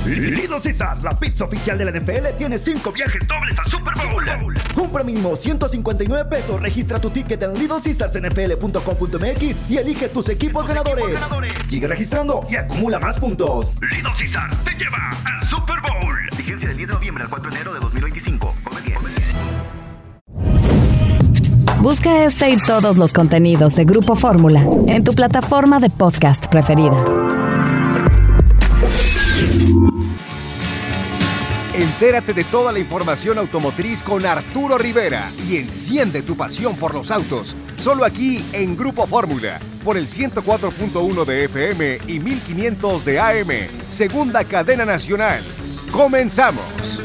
Little Caesars, la pizza oficial de la NFL, tiene 5 viajes dobles al Super Bowl. Compra mínimo $159. Registra tu ticket en LittleCaesarsNFL.com.mx y elige tus equipos ganadores. Sigue registrando y acumula más puntos. Little Caesars te lleva al Super Bowl. Vigencia del 10 de noviembre al 4 de enero de 2025. Come bien. Busca este y todos los contenidos de Grupo Fórmula en tu plataforma de podcast preferida. Entérate de toda la información automotriz con Arturo Rivera y enciende tu pasión por los autos. Solo aquí en Grupo Fórmula, por el 104.1 de FM y 1500 de AM, segunda cadena nacional. ¡Comenzamos!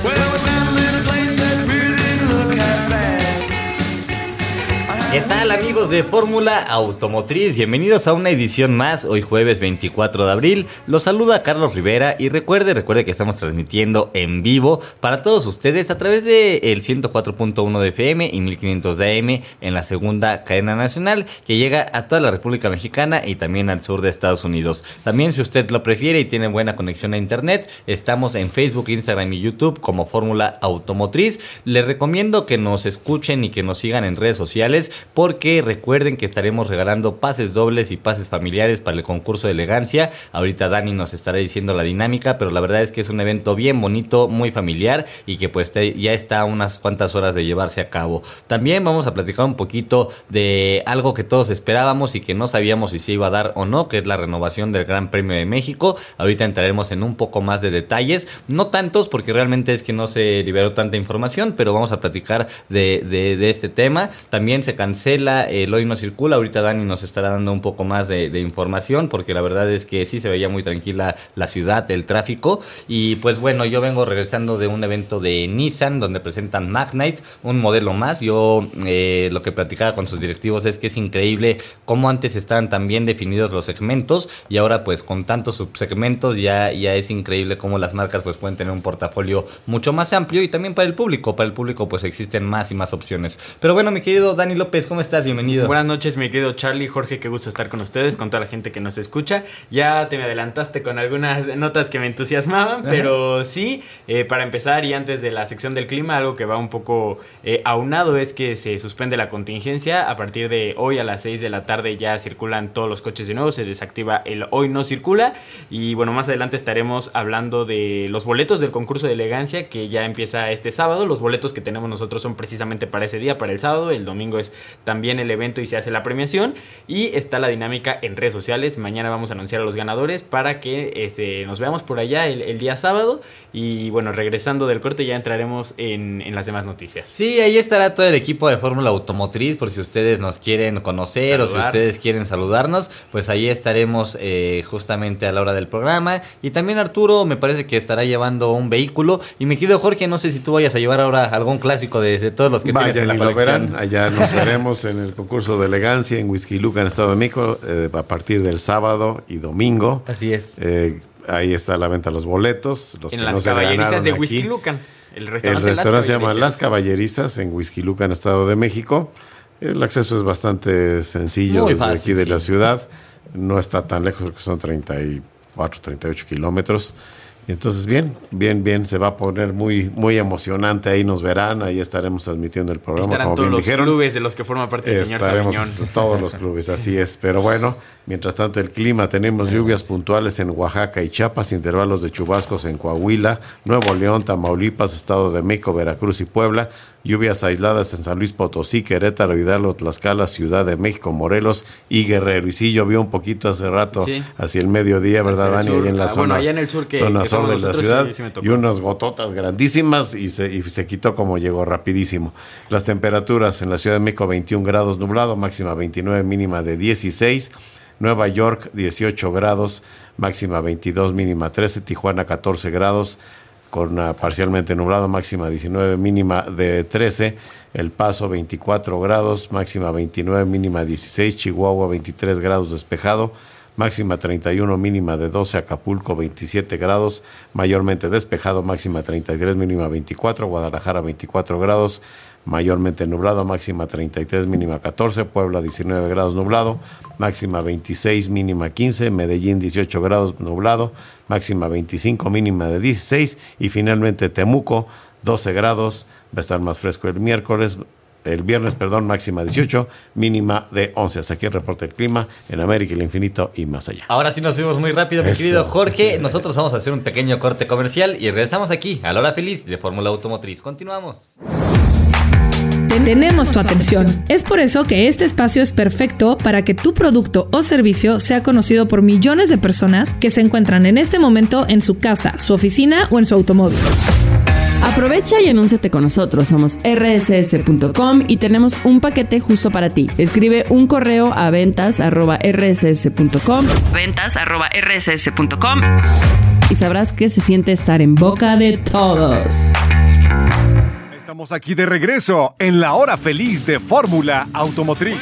¿Qué tal, amigos de Fórmula Automotriz? Bienvenidos a una edición más, hoy jueves 24 de abril. Los saluda Carlos Rivera y recuerde que estamos transmitiendo en vivo para todos ustedes a través del 104.1 de FM y 1500 de AM en la segunda cadena nacional que llega a toda la República Mexicana y también al sur de Estados Unidos. También, si usted lo prefiere y tiene buena conexión a internet, estamos en Facebook, Instagram y YouTube como Fórmula Automotriz. Les recomiendo que nos escuchen y que nos sigan en redes sociales, porque recuerden que estaremos regalando pases dobles y pases familiares para el concurso de elegancia. Ahorita Dani nos estará diciendo la dinámica, pero la verdad es que es un evento bien bonito, muy familiar y que pues ya está a unas cuantas horas de llevarse a cabo. También vamos a platicar un poquito de algo que todos esperábamos y que no sabíamos si se iba a dar o no, que es la renovación del Gran Premio de México. Ahorita entraremos en un poco más de detalles, no tantos porque realmente es que no se liberó tanta información, pero vamos a platicar de este tema. También se cancela el Hoy No Circula. Ahorita Dani nos estará dando un poco más de información, porque la verdad es que sí se veía muy tranquila la ciudad, el tráfico. Y pues bueno, yo vengo regresando de un evento de Nissan donde presentan Magnite, un modelo más. Yo lo que platicaba con sus directivos es que es increíble cómo antes estaban tan bien definidos los segmentos y ahora pues con tantos subsegmentos ya es increíble cómo las marcas pues pueden tener un portafolio mucho más amplio, y también para el público pues existen más y más opciones. Pero bueno, mi querido Dani López, ¿cómo estás? Bienvenido. Buenas noches, mi querido Charlie, Jorge, qué gusto estar con ustedes, con toda la gente que nos escucha. Ya te me adelantaste con algunas notas que me entusiasmaban, pero sí, para empezar y antes de la sección del clima, algo que va un poco aunado es que se suspende la contingencia. A partir de hoy a las 6 de la tarde ya circulan todos los coches de nuevo, se desactiva el Hoy No Circula. Y bueno, más adelante estaremos hablando de los boletos del concurso de elegancia que ya empieza este sábado. Los boletos que tenemos nosotros son precisamente para ese día, para el sábado. El domingo es también el evento y se hace la premiación, y está la dinámica en redes sociales. Mañana vamos a anunciar a los ganadores para que nos veamos por allá el día sábado. Y bueno, regresando del corte ya entraremos en las demás noticias. Sí, ahí estará todo el equipo de Fórmula Automotriz, por si ustedes nos quieren conocer o si ustedes quieren saludarnos, pues ahí estaremos justamente a la hora del programa. Y también Arturo me parece que estará llevando un vehículo, y mi querido Jorge, no sé si tú vayas a llevar ahora algún clásico de todos los que tienes en la colección. Verán, allá nos veremos en el concurso de elegancia en Huixquilucan, Estado de México, a partir del sábado y domingo. Así es. Ahí está la venta de los boletos. Los en que las no se caballerizas de aquí. Huixquilucan. El restaurante se llama Las Caballerizas en Huixquilucan, Estado de México. El acceso es bastante sencillo muy desde fácil, aquí de la ciudad. No está tan lejos, porque son 34, 38 kilómetros. Y entonces bien, se va a poner muy, muy emocionante. Ahí nos verán, ahí estaremos transmitiendo el programa. Estarán como todos bien los dijeron. clubes de los que forman parte del señor Sabiñón. Todos los clubes, así es. Pero bueno, mientras tanto el clima, tenemos lluvias puntuales en Oaxaca y Chiapas, intervalos de chubascos en Coahuila, Nuevo León, Tamaulipas, Estado de México, Veracruz y Puebla. Lluvias aisladas en San Luis Potosí, Querétaro, Hidalgo, Tlaxcala, Ciudad de México, Morelos y Guerrero. Y sí, llovió un poquito hace rato, sí, hacia el mediodía, ¿verdad, Dani? Ahí en la zona, allá en el sur, zona sur de la ciudad, sí, y unas gototas grandísimas, y se quitó como llegó, rapidísimo. Las temperaturas en la Ciudad de México, 21 grados nublado, máxima 29, mínima de 16. Nueva York, 18 grados, máxima 22, mínima 13. Tijuana, 14 grados, con parcialmente nublado, máxima 19, mínima de 13. El Paso, 24 grados, máxima 29, mínima 16. Chihuahua, 23 grados, despejado, máxima 31, mínima de 12. Acapulco 27 grados, mayormente despejado, máxima 33, mínima 24. Guadalajara 24 grados, mayormente nublado, máxima 33, mínima 14. Puebla 19 grados, nublado, máxima 26, mínima 15. Medellín 18 grados, nublado, máxima 25, mínima de 16. Y finalmente Temuco 12 grados, va a estar más fresco el viernes, máxima 18, mínima de 11. Hasta aquí el reporte del clima en América, el infinito y más allá. Ahora sí nos fuimos muy rápido, mi querido Jorge. Nosotros vamos a hacer un pequeño corte comercial y regresamos aquí a la hora feliz de Fórmula Automotriz. Continuamos. Tenemos tu atención. Es por eso que este espacio es perfecto para que tu producto o servicio sea conocido por millones de personas que se encuentran en este momento en su casa, su oficina o en su automóvil. Aprovecha y anúnciate con nosotros. Somos rss.com y tenemos un paquete justo para ti. Escribe un correo a ventas@rss.com y sabrás qué se siente estar en boca de todos. Estamos aquí de regreso en la hora feliz de Fórmula Automotriz.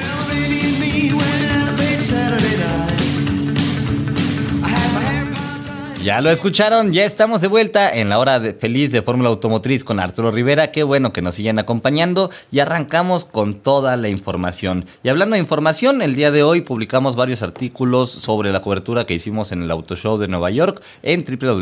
Ya lo escucharon, ya estamos de vuelta en la hora feliz de Fórmula Automotriz con Arturo Rivera. Qué bueno que nos siguen acompañando y arrancamos con toda la información. Y hablando de información, el día de hoy publicamos varios artículos sobre la cobertura que hicimos en el Auto Show de Nueva York en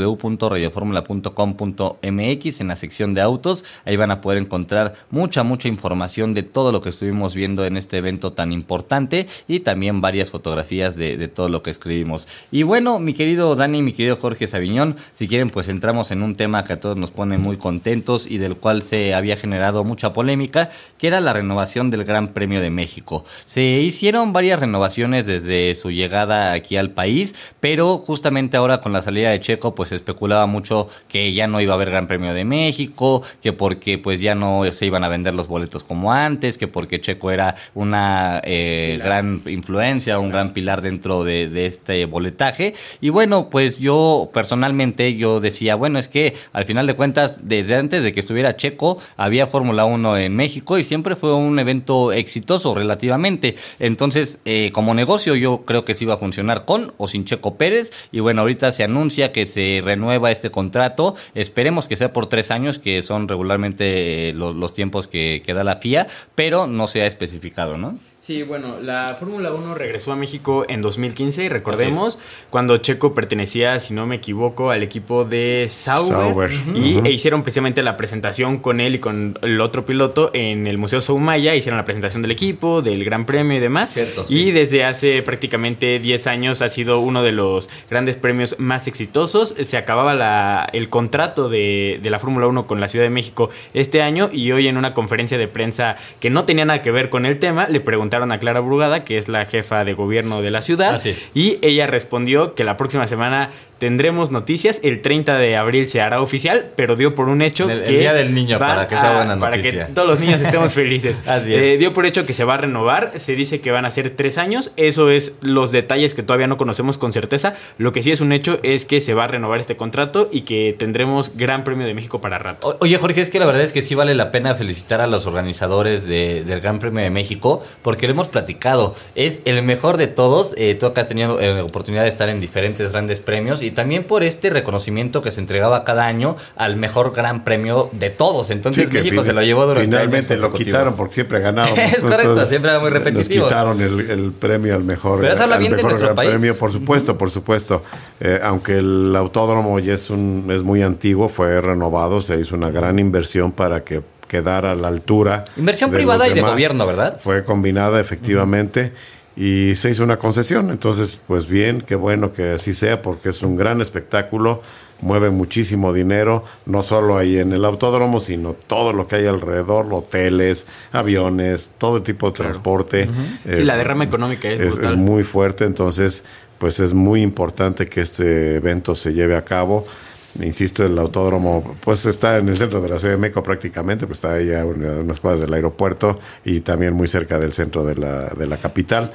www.radioformula.com.mx en la sección de autos. Ahí van a poder encontrar mucha información de todo lo que estuvimos viendo en este evento tan importante y también varias fotografías de todo lo que escribimos. Y bueno, mi querido Dani, mi querido Jorge Saviñón, si quieren pues entramos en un tema que a todos nos pone muy contentos y del cual se había generado mucha polémica, que era la renovación del Gran Premio de México. Se hicieron varias renovaciones desde su llegada aquí al país, pero justamente ahora con la salida de Checo pues se especulaba mucho que ya no iba a haber Gran Premio de México, que porque pues ya no se iban a vender los boletos como antes, que porque Checo era una gran influencia, un gran pilar dentro de este boletaje. Y bueno, pues yo personalmente decía, bueno, es que al final de cuentas, desde antes de que estuviera Checo, había Fórmula 1 en México y siempre fue un evento exitoso relativamente. Entonces, como negocio, yo creo que sí iba a funcionar con o sin Checo Pérez. Y bueno, ahorita se anuncia que se renueva este contrato. Esperemos que sea por 3 años, que son regularmente los tiempos que da la FIA, pero no se ha especificado, ¿no? Sí, bueno, la Fórmula 1 regresó a México en 2015 y recordemos cuando Checo pertenecía, si no me equivoco, al equipo de Sauber. E hicieron precisamente la presentación con él y con el otro piloto en el Museo Soumaya. Hicieron la presentación del equipo, del Gran Premio y demás. Cierto, y desde hace prácticamente 10 años ha sido uno de los grandes premios más exitosos. Se acababa el contrato de la Fórmula 1 con la Ciudad de México este año y hoy en una conferencia de prensa que no tenía nada que ver con el tema, le preguntaron a Clara Brugada, que es la jefa de gobierno de la ciudad, y ella respondió que la próxima semana tendremos noticias. El 30 de abril se hará oficial, pero dio por un hecho el Día del Niño, para que sea buena noticia. Para que todos los niños estemos felices. Así es. Dio por hecho que se va a renovar. Se dice que van a ser 3 años. Eso es los detalles que todavía no conocemos con certeza. Lo que sí es un hecho es que se va a renovar este contrato y que tendremos Gran Premio de México para rato. Oye, Jorge, es que la verdad es que sí vale la pena felicitar a los organizadores del Gran Premio de México, porque lo hemos platicado. Es el mejor de todos. Tú acá has tenido oportunidad de estar en diferentes grandes premios y también por este reconocimiento que se entregaba cada año al mejor Gran Premio de todos. Entonces México se lo llevó durante finalmente años consecutivos. Lo quitaron porque siempre ganábamos. Es correcto, siempre era muy repetitivo. Nos quitaron el premio al mejor, pero eso habla bien de nuestro Gran país. Premio, por supuesto. Aunque el autódromo ya es muy antiguo, fue renovado, se hizo una gran inversión para que quedara a la altura. Inversión privada y de gobierno, ¿verdad? Fue combinada efectivamente. Y se hizo una concesión. Entonces, pues bien, qué bueno que así sea, porque es un gran espectáculo, mueve muchísimo dinero, no solo ahí en el autódromo, sino todo lo que hay alrededor, hoteles, aviones, todo tipo de transporte. Y la derrama económica es muy fuerte, entonces, pues es muy importante que este evento se lleve a cabo. Insisto, el autódromo pues está en el centro de la Ciudad de México prácticamente, pues está ahí a unas cuadras del aeropuerto y también muy cerca del centro de la capital.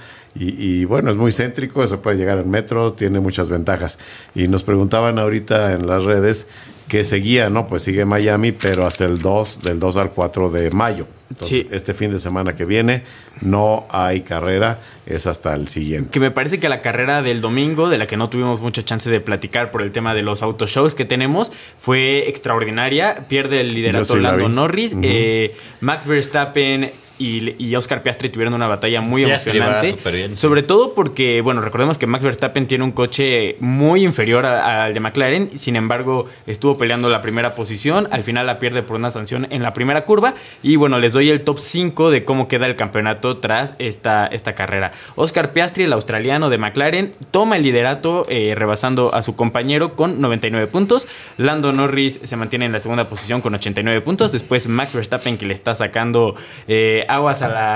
Y bueno, es muy céntrico, se puede llegar en metro, tiene muchas ventajas. Y nos preguntaban ahorita en las redes que seguía, ¿no? Pues sigue Miami, pero hasta del 2 al 4 de mayo. Entonces, este fin de semana que viene no hay carrera, es hasta el siguiente. Que me parece que la carrera del domingo, de la que no tuvimos mucha chance de platicar por el tema de los autoshows que tenemos, fue extraordinaria. Pierde el liderato Lando Norris. Max Verstappen y Oscar Piastri tuvieron una batalla muy emocionante. Sobre todo porque, bueno, recordemos que Max Verstappen tiene un coche muy inferior al de McLaren. Sin embargo, estuvo peleando la primera posición. Al final la pierde por una sanción en la primera curva. Y bueno, les doy el top 5 de cómo queda el campeonato tras esta carrera. Oscar Piastri, el australiano de McLaren, toma el liderato rebasando a su compañero con 99 puntos. Lando Norris se mantiene en la segunda posición con 89 puntos. Después Max Verstappen, que le está sacando agua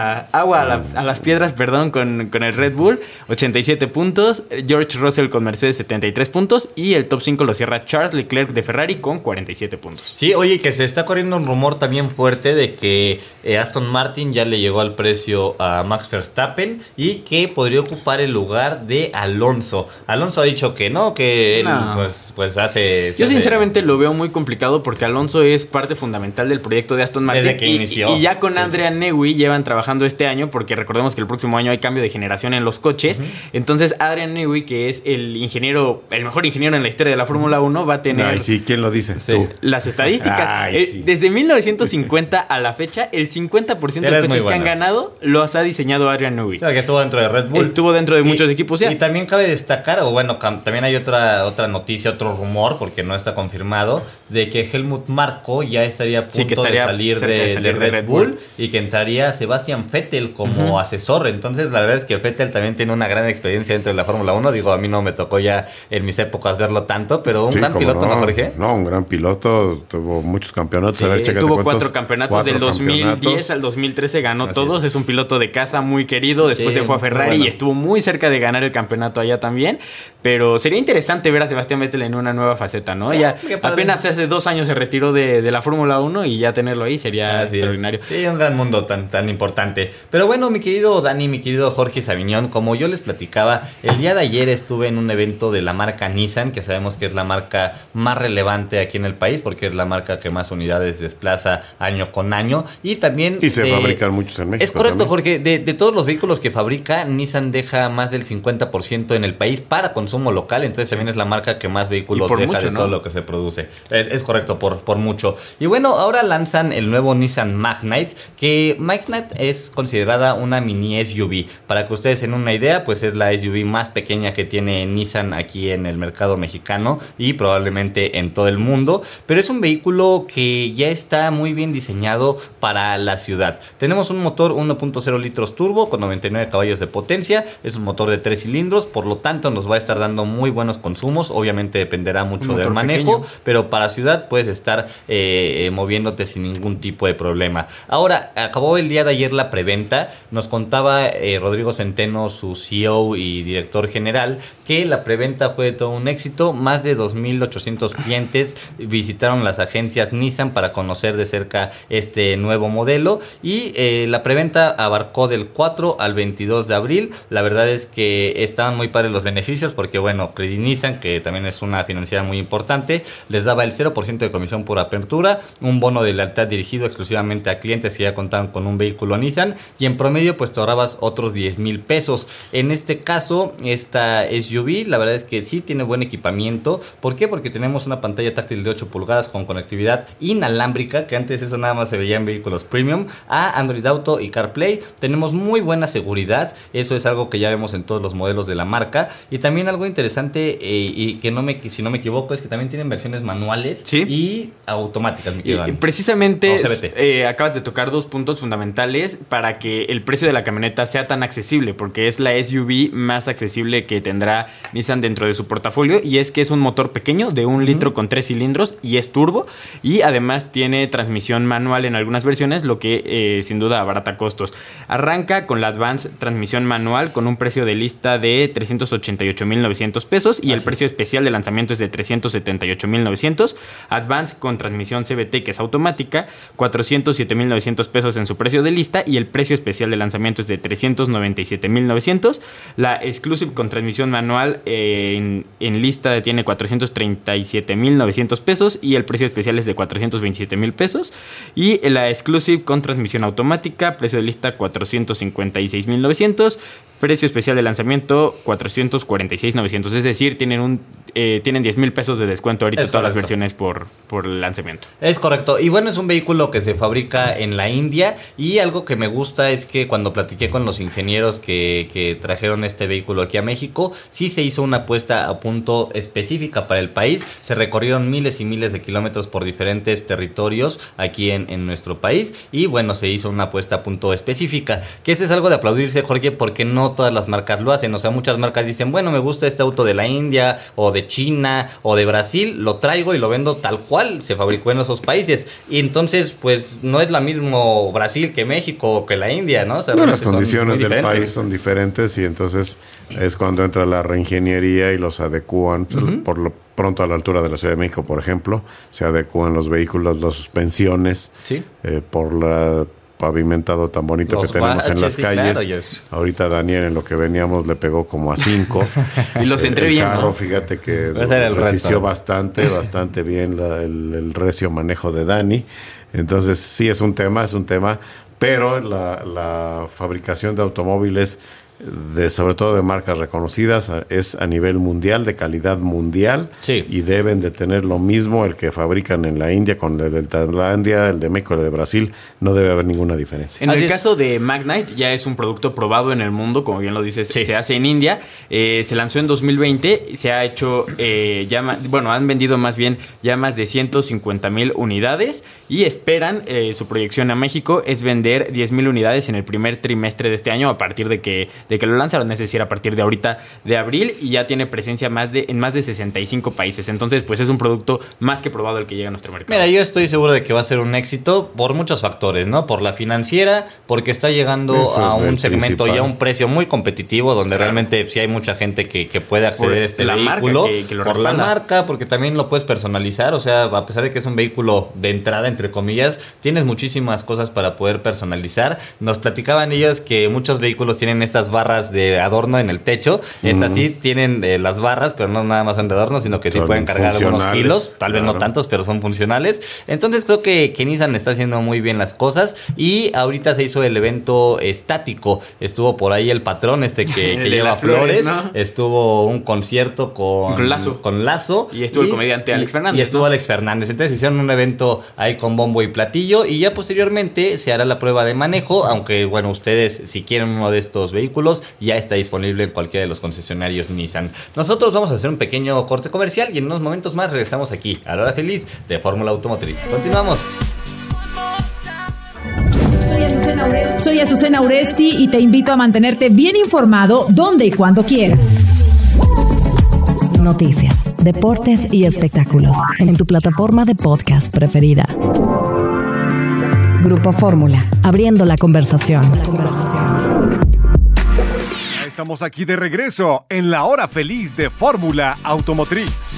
a las piedras, perdón, con el Red Bull, 87 puntos. George Russell con Mercedes, 73 puntos. Y el top 5 lo cierra Charles Leclerc de Ferrari con 47 puntos. Sí, oye, que se está corriendo un rumor también fuerte de que Aston Martin ya le llegó al precio a Max Verstappen y que podría ocupar el lugar de Alonso. Alonso ha dicho que no, que él pues hace... Yo sinceramente lo veo muy complicado porque Alonso es parte fundamental del proyecto de Aston Martin. Desde que inició. Y ya con Adrian Newey llevan trabajando este año, porque recordemos que el próximo año hay cambio de generación en los coches. Entonces Adrian Newey, que es el mejor ingeniero en la historia de la Fórmula 1, va a tener... Ay, sí, ¿quién lo dice? Sí. Tú. Las estadísticas. Desde 1950 a la fecha, el 50% de coches que han ganado los ha diseñado Adrian Newey. O sea, que estuvo dentro de Red Bull. Estuvo dentro de muchos equipos ya. Y también cabe destacar, o bueno, también hay otra noticia, otro rumor, porque no está confirmado, de que Helmut Marko ya estaría a punto de salir de Red Bull y que entraría Sebastian Vettel como asesor. Entonces, la verdad es que Vettel también tiene una gran experiencia dentro de la Fórmula 1. Digo, a mí no me tocó ya en mis épocas verlo tanto, pero un gran piloto, ¿no, Jorge? No, un gran piloto, tuvo muchos campeonatos. Sí, a ver, tuvo 4 campeonatos, del 2010 al 2013 ganó todos. Es un piloto de casa muy querido. Después se fue a Ferrari y estuvo muy cerca de ganar el campeonato allá también. Pero sería interesante ver a Sebastian Vettel en una nueva faceta, ¿no? Ya apenas hace 2 años se retiró de la Fórmula 1 y ya tenerlo ahí sería extraordinario. Sí, un gran mundo tan importante. Pero bueno, mi querido Dani, mi querido Jorge Saviñón, como yo les platicaba, el día de ayer estuve en un evento de la marca Nissan, que sabemos que es la marca más relevante aquí en el país, porque es la marca que más unidades desplaza año con año. Y también... Y se fabrican muchos en México. Es correcto, también. Jorge. De todos los vehículos que fabrica, Nissan deja más del 50% en el país para consumo local. Entonces también es la marca que más vehículos deja mucho, de todo lo que se produce. Es correcto, por mucho. Y bueno, ahora lanzan el nuevo Nissan Magnite, que Magnite es considerada una mini SUV. Para que ustedes den una idea, pues es la SUV más pequeña que tiene Nissan aquí en el mercado mexicano y probablemente en todo el mundo. Pero es un vehículo que ya está muy bien diseñado para la ciudad. Tenemos un motor 1.0 litros turbo con 99 caballos de potencia. Es un motor de 3 cilindros, por lo tanto nos va a estar dando muy buenos consumos. Obviamente dependerá mucho del manejo, pero para ciudad puedes estar moviéndote sin ningún tipo de problema. Ahora, acabó el día de ayer la preventa. Nos contaba Rodrigo Centeno, su CEO y director general, que la preventa fue todo un éxito. Más de 2,800 clientes visitaron las agencias Nissan para conocer de cerca este nuevo modelo y la preventa abarcó del 4 al 22 de abril. La verdad es que estaban muy padres los beneficios porque, bueno, Credit Nissan, que también es una financiera muy importante, les daba el 0% de comisión por apertura, un bono de lealtad dirigido exclusivamente a clientes que ya contaban con un vehículo Nissan y en promedio pues te ahorrabas otros 10,000 pesos. En este caso, esta SUV, la verdad es que sí tiene buen equipamiento. ¿Por qué? Porque tenemos una pantalla táctil de 8 pulgadas con conectividad inalámbrica, que antes eso nada más se veía en vehículos premium, a Android Auto y CarPlay. Tenemos muy buena seguridad, eso es algo que ya vemos en todos los modelos de la marca. Y también algo interesante, y que si no me equivoco, es que también tienen versiones manuales y automáticas, mi querido Dani. Precisamente acabas de tocar 2 puntos fundamentales para que el precio de la camioneta sea tan accesible, porque es la SUV más accesible que tendrá Nissan dentro de su portafolio, y es que es un motor pequeño de 1 litro con 3 cilindros y es turbo, y además tiene transmisión manual en algunas versiones, lo que sin duda abarata costos. Arranca con la Advance transmisión manual con un precio de lista de $388,900 $311,900 pesos y el precio especial de lanzamiento es de $378,900. Advance con transmisión CVT, que es automática, $407,900 pesos en su precio de lista y el precio especial de lanzamiento es de $397,900. La Exclusive con transmisión manual en lista tiene $437,900 pesos y el precio especial es de $427,000 pesos. Y la Exclusive con transmisión automática, precio de lista $456,900, precio especial de lanzamiento $446,900. Es decir, tienen 10,000 pesos de descuento ahorita todas las versiones por el lanzamiento. Es correcto. Y bueno, es un vehículo que se fabrica en la India, y algo que me gusta es que cuando platiqué con los ingenieros que trajeron este vehículo aquí a México, sí se hizo una puesta a punto específica para el país. Se recorrieron miles y miles de kilómetros por diferentes territorios aquí en nuestro país, y bueno, se hizo una puesta a punto específica, que ese es algo de aplaudirse, Jorge, porque no todas las marcas lo hacen. O sea, muchas marcas dicen, bueno, me gusta este auto de la India o de China o de Brasil, lo traigo y lo vendo tal cual se fabricó en esos países, y entonces pues no es la mismo Brasil que México o que la India, ¿no? O sea, las condiciones del país son diferentes, y entonces es cuando entra la reingeniería y los adecúan. Por lo pronto, a la altura de la Ciudad de México, por ejemplo, se adecúan los vehículos, las suspensiones, ¿sí? Por la pavimentado tan bonito que tenemos en las calles. Claro, ahorita Daniel, en lo que veníamos, le pegó como a 5. Y los entré bien, carro, ¿no? Fíjate que resistió bastante bien el recio manejo de Dani. Entonces sí es un tema, pero la fabricación de automóviles, sobre todo de marcas reconocidas, es a nivel mundial, de calidad mundial, sí. Y deben de tener lo mismo el que fabrican en la India con el de Tailandia, el de México, el de Brasil. No debe haber ninguna diferencia. En el caso de Magnite, ya es un producto probado en el mundo, como bien lo dices, sí. Se hace en India, se lanzó en 2020, se ha hecho han vendido más bien ya más de 150,000 unidades, y esperan, su proyección a México es vender 10,000 unidades en el primer trimestre de este año, a partir de que lo lanzaron, es decir, a partir de ahorita de abril, y ya tiene presencia en más de 65 países. Entonces, pues es un producto más que probado el que llega a nuestro mercado. Mira, yo estoy seguro de que va a ser un éxito por muchos factores, ¿no? Por la financiera, porque está llegando a un segmento y a un precio muy competitivo, donde realmente sí hay mucha gente que puede acceder a este vehículo. Por la marca, porque también lo puedes personalizar. O sea, a pesar de que es un vehículo de entrada, entre comillas, tienes muchísimas cosas para poder personalizar. Nos platicaban ellos que muchos vehículos tienen estas barras de adorno en el techo. Estas sí tienen las barras, pero no nada más son de adorno, sino que sí pueden cargar algunos kilos, tal vez no tantos, pero son funcionales. Entonces creo que Nissan está haciendo muy bien las cosas, y ahorita se hizo el evento estático. Estuvo por ahí el patrón que lleva flores, ¿no? Estuvo un concierto con Lazo, y estuvo el comediante Alex Fernández. Y estuvo Alex Fernández. Entonces hicieron un evento ahí con bombo y platillo, y ya posteriormente se hará la prueba de manejo, aunque bueno, ustedes si quieren uno de estos vehículos, ya está disponible en cualquiera de los concesionarios Nissan. Nosotros vamos a hacer un pequeño corte comercial, y en unos momentos más regresamos aquí a la hora feliz de Fórmula Automotriz. Continuamos. Soy Azucena Uresti y te invito a mantenerte bien informado donde y cuando quieras. Noticias, deportes y espectáculos en tu plataforma de podcast preferida. Grupo Fórmula, abriendo la conversación. Estamos aquí de regreso en la hora feliz de Fórmula Automotriz.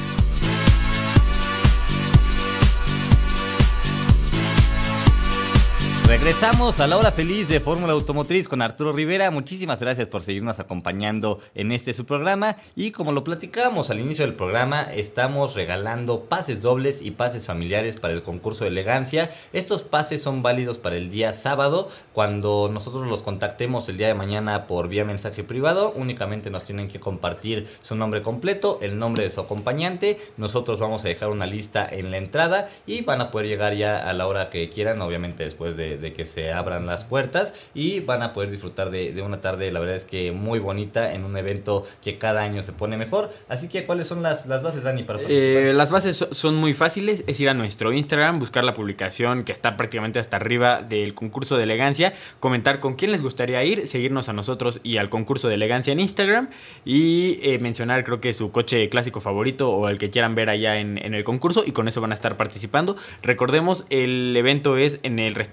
Regresamos a la hora feliz de Fórmula Automotriz con Arturo Rivera. Muchísimas gracias por seguirnos acompañando en su programa. Y como lo platicábamos al inicio del programa, estamos regalando pases dobles y pases familiares para el concurso de elegancia. Estos pases son válidos para el día sábado. Cuando nosotros los contactemos el día de mañana por vía mensaje privado, únicamente nos tienen que compartir su nombre completo, el nombre de su acompañante. Nosotros vamos a dejar una lista en la entrada y van a poder llegar ya a la hora que quieran, obviamente después de que se abran las puertas, y van a poder disfrutar de una tarde, la verdad es que muy bonita, en un evento que cada año se pone mejor. Así que, ¿cuáles son las bases, Dani, para participar? Las bases son muy fáciles, es ir a nuestro Instagram, buscar la publicación que está prácticamente hasta arriba del concurso de elegancia, comentar con quién les gustaría ir, seguirnos a nosotros y al concurso de elegancia en Instagram, y mencionar, creo que su coche clásico favorito o el que quieran ver allá en el concurso, y con eso van a estar participando. Recordemos, el evento es en el restaurante Las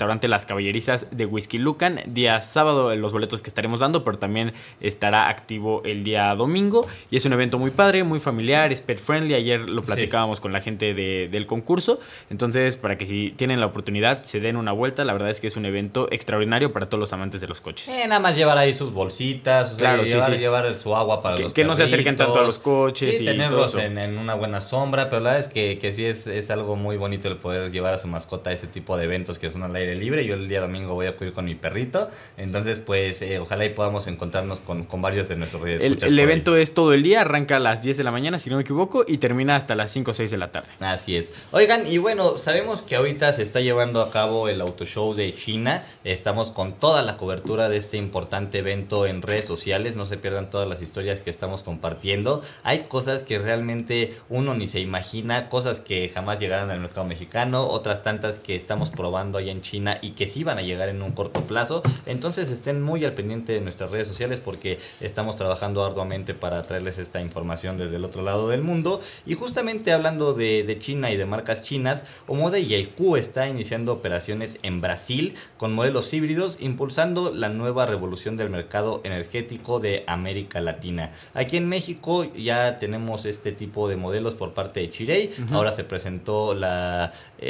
las caballerizas de Whisky Lucan. Día sábado los boletos que estaremos dando, pero también estará activo el día domingo. Y es un evento muy padre, muy familiar, es pet friendly. Ayer lo platicábamos con la gente del concurso. Entonces, para que si tienen la oportunidad, se den una vuelta. La verdad es que es un evento extraordinario para todos los amantes de los coches. Nada más llevar ahí sus bolsitas, claro, llevar su agua para los que no se acerquen tanto a los coches. Sí, tenerlos en una buena sombra, pero la verdad es que sí es algo muy bonito el poder llevar a su mascota a este tipo de eventos que son al aire libre. Yo el día domingo voy a acudir con mi perrito, entonces pues ojalá y podamos encontrarnos con varios de nuestros radioescuchas. El evento es todo el día, arranca a las 10 de la mañana, si no me equivoco, y termina hasta las 5 o 6 de la tarde. Así es. Oigan, y bueno, sabemos que ahorita se está llevando a cabo el Auto Show de China. Estamos con toda la cobertura de este importante evento en redes sociales. No se pierdan todas las historias que estamos compartiendo. Hay cosas que realmente uno ni se imagina, cosas que jamás llegarán al mercado mexicano, otras tantas que estamos probando allá en China y que sí van a llegar en un corto plazo. Entonces estén muy al pendiente de nuestras redes sociales porque estamos trabajando arduamente para traerles esta información desde el otro lado del mundo. Y justamente hablando de China y de marcas chinas, Omoda y Jayco está iniciando operaciones en Brasil con modelos híbridos, impulsando la nueva revolución del mercado energético de América Latina. Aquí en México ya tenemos este tipo de modelos por parte de Chery. Ahora se presentó la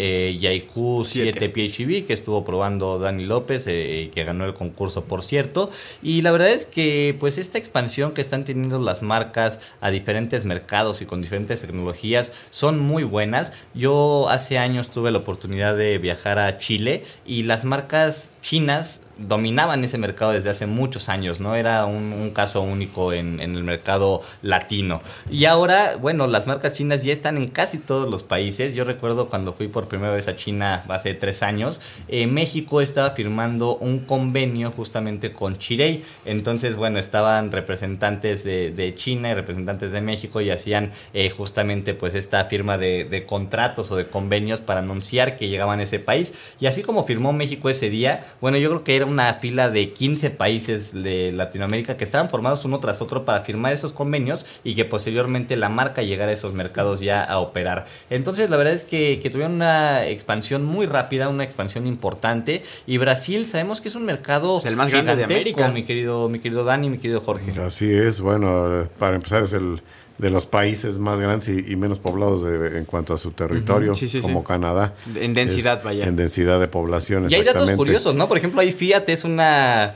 Jayco 7 PHEV que estuvo probando Dani López, que ganó el concurso, por cierto. Y la verdad es que pues esta expansión que están teniendo las marcas a diferentes mercados y con diferentes tecnologías son muy buenas. Yo hace años tuve la oportunidad de viajar a Chile y las marcas chinas dominaban ese mercado desde hace muchos años, ¿no? Era un caso único en el mercado latino. Y ahora, bueno, las marcas chinas ya están en casi todos los países. Yo recuerdo cuando fui por primera vez a China hace 3 años, México estaba firmando un convenio justamente con Chery. Entonces, bueno, estaban representantes de China y representantes de México y hacían justamente pues esta firma de contratos o de convenios para anunciar que llegaban a ese país. Y así como firmó México ese día, bueno, yo creo que era una fila de 15 países de Latinoamérica que estaban formados uno tras otro para firmar esos convenios y que posteriormente la marca llegara a esos mercados ya a operar. Entonces la verdad es que tuvieron una expansión muy rápida, una expansión importante, y Brasil sabemos que es un mercado el más grande de América, mi querido Dani, mi querido Jorge. Así es, bueno, para empezar es el de los países más grandes y menos poblados en cuanto a su territorio, como Canadá. En densidad, vaya. En densidad de población, y hay datos curiosos, ¿no? Por ejemplo, ahí Fiat es un